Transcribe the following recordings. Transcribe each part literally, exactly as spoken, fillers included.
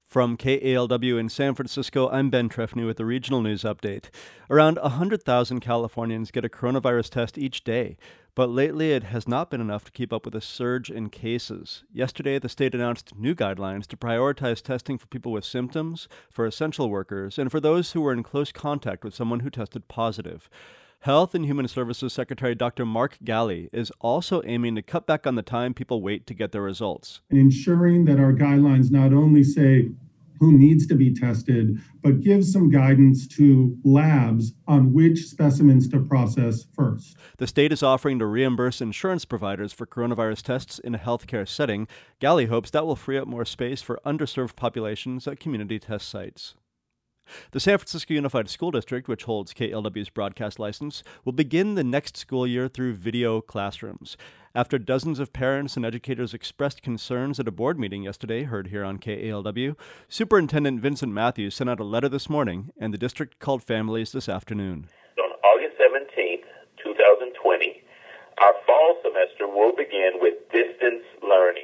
From K A L W in San Francisco, I'm Ben Trefny with the Regional News Update. Around one hundred thousand Californians get a coronavirus test each day, but lately it has not been enough to keep up with a surge in cases. Yesterday, the state announced new guidelines to prioritize testing for people with symptoms, for essential workers, and for those who were in close contact with someone who tested positive. Health and Human Services Secretary Doctor Mark Ghaly is also aiming to cut back on the time people wait to get their results. Ensuring that our guidelines not only say who needs to be tested, but give some guidance to labs on which specimens to process first. The state is offering to reimburse insurance providers for coronavirus tests in a healthcare setting. Ghaly hopes that will free up more space for underserved populations at community test sites. The San Francisco Unified School District, which holds K A L W's broadcast license, will begin the next school year through video classrooms. After dozens of parents and educators expressed concerns at a board meeting yesterday, heard here on K A L W, Superintendent Vincent Matthews sent out a letter this morning, and the district called families this afternoon. On August seventeenth, twenty twenty, our fall semester will begin with distance learning.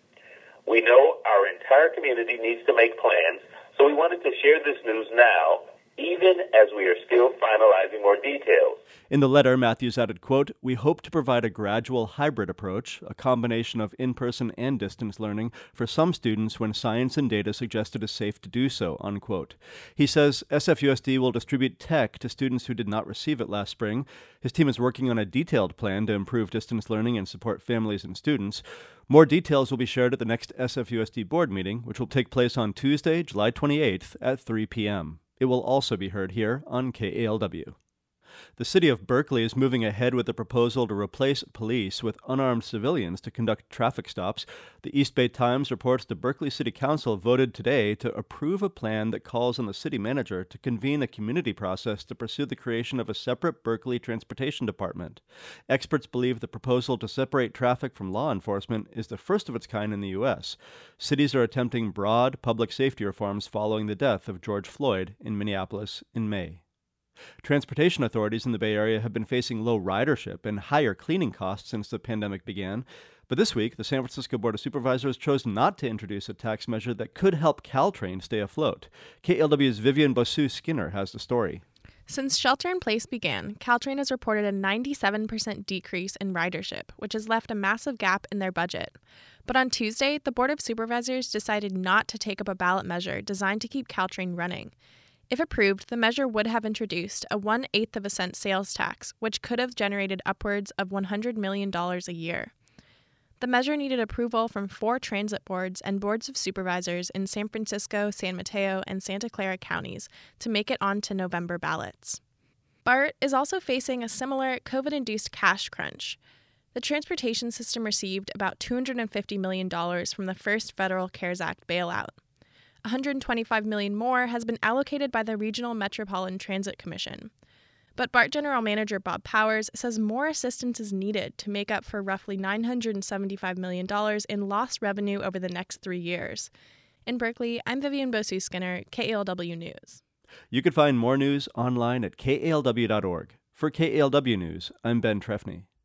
We know our entire community needs to make plans, so we wanted to share this news now, even as we are still finalizing more details. In the letter, Matthews added, quote, "We hope to provide a gradual hybrid approach, a combination of in-person and distance learning for some students when science and data suggest it is safe to do so," unquote. He says S F U S D will distribute tech to students who did not receive it last spring. His team is working on a detailed plan to improve distance learning and support families and students. More details will be shared at the next S F U S D board meeting, which will take place on Tuesday, July twenty-eighth at three p.m. It will also be heard here on K A L W. The city of Berkeley is moving ahead with a proposal to replace police with unarmed civilians to conduct traffic stops. The East Bay Times reports the Berkeley City Council voted today to approve a plan that calls on the city manager to convene a community process to pursue the creation of a separate Berkeley Transportation Department. Experts believe the proposal to separate traffic from law enforcement is the first of its kind in the U S. Cities are attempting broad public safety reforms following the death of George Floyd in Minneapolis in May. Transportation authorities in the Bay Area have been facing low ridership and higher cleaning costs since the pandemic began. But this week, the San Francisco Board of Supervisors chose not to introduce a tax measure that could help Caltrain stay afloat. K A L W's Vivian Bosu-Skinner has the story. Since shelter-in-place began, Caltrain has reported a ninety-seven percent decrease in ridership, which has left a massive gap in their budget. But on Tuesday, the Board of Supervisors decided not to take up a ballot measure designed to keep Caltrain running. If approved, the measure would have introduced a one-eighth of a cent sales tax, which could have generated upwards of one hundred million dollars a year. The measure needed approval from four transit boards and boards of supervisors in San Francisco, San Mateo, and Santa Clara counties to make it onto November ballots. BART is also facing a similar COVID-induced cash crunch. The transportation system received about two hundred fifty million dollars from the first federal CARES Act bailout. one hundred twenty-five million dollars more has been allocated by the Regional Metropolitan Transit Commission. But BART General Manager Bob Powers says more assistance is needed to make up for roughly nine hundred seventy-five million dollars in lost revenue over the next three years. In Berkeley, I'm Vivian Bosu-Skinner, K A L W News. You can find more news online at K A L W dot org. For K A L W News, I'm Ben Trefny.